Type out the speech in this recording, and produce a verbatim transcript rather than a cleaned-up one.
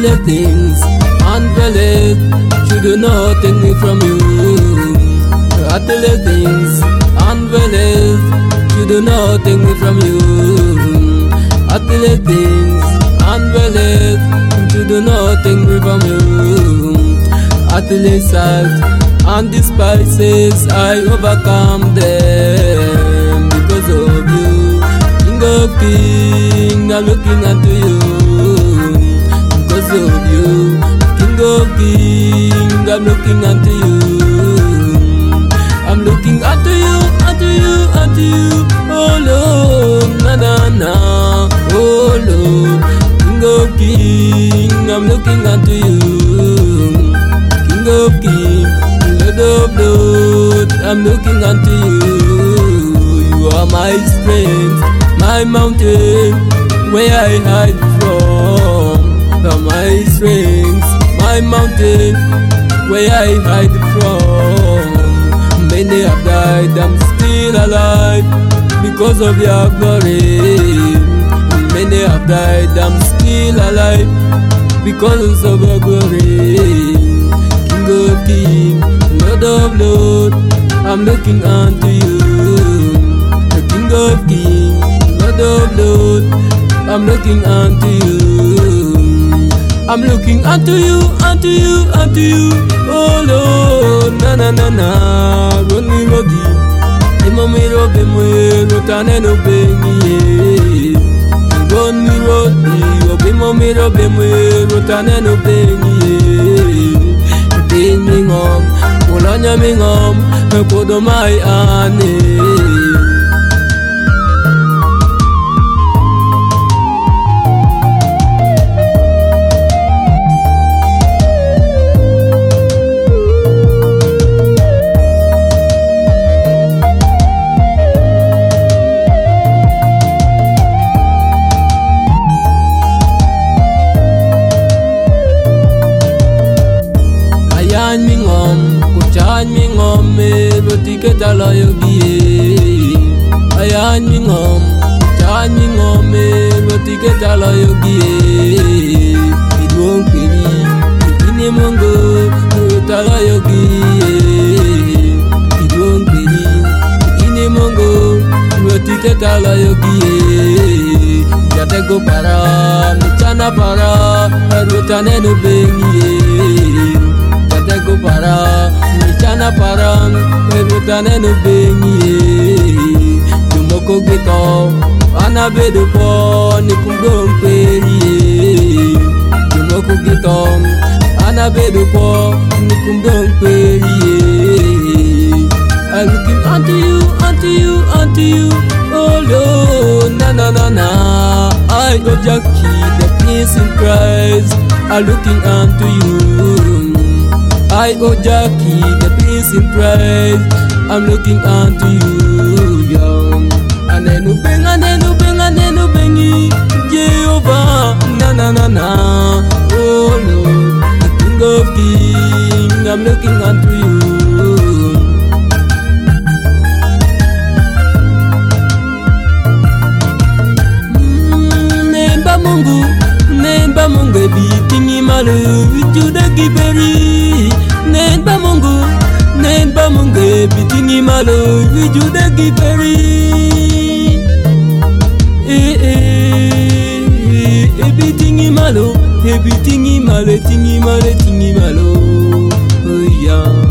the things unveiled should not take me from you. At the things unveiled should not take me from you. At the things unveiled should not take me from you. At the sight and despises I overcome them because of you. King of Kings, I'm looking unto you because of you. King of Kings, I'm looking unto you. I'm looking unto you, unto you, unto you. Oh Lord, na na na. Oh Lord, King of Kings, I'm looking unto you. King of Kings, Lord of Lords, I'm looking unto you. You are my strength, my mountain, where I hide from. You are my strength, my mountain, where I hide from. Many have died, I'm still alive because of your glory. Many have died, I'm still alive because of your glory. King of Kings, Lord of Lords, I'm looking unto you. The King of Kings, Lord of Lords, I'm looking unto you. I'm looking unto you, unto you, unto you. Oh Lord, na na na na. Run me rodi, emo me robe me rotane no bengi. Run me rodi, obe mo me robe me rotane no bengi. Pain me ngom, polanya me ngom, kodo mai ane. Ayan mi ngom, kuchan mi ngom, me roti kita layo giye. Ayan mi ngom, kuchan mi ngom, me roti kita layo giye. Idwong piri, ini mongo, kita layo giye. Idwong piri, ini mongo, roti kita layo giye. Jatego para, michana para, rotane no bengiye. Go para, michana para, erutane no bengi. Tumoko gito, anabedo po, nikungong peri. Tumoko gito, anabedo po, nikungong peri. I'm looking unto you, unto you, unto you. Oh Lord, na na na na. I go Jackie, the Prince in Christ. I'm looking unto you. I, oh Jackie, the Prince in Christ, I'm looking unto you, young. And then you bring, and then you bring, and then you bring Jehovah, na na na na. Oh Lord, the King of Kings, I'm looking unto you. Mm, Nemba Mungu, Nemba Mungu, bitingi malu, juda kiberi. Nemba Mungu, Nemba Mungu, bitingi malo, vijuda kiberi. Eh eh, eh bitingi malo, eh bitingi malo, tingi malo, tingi malo. Oh yeah.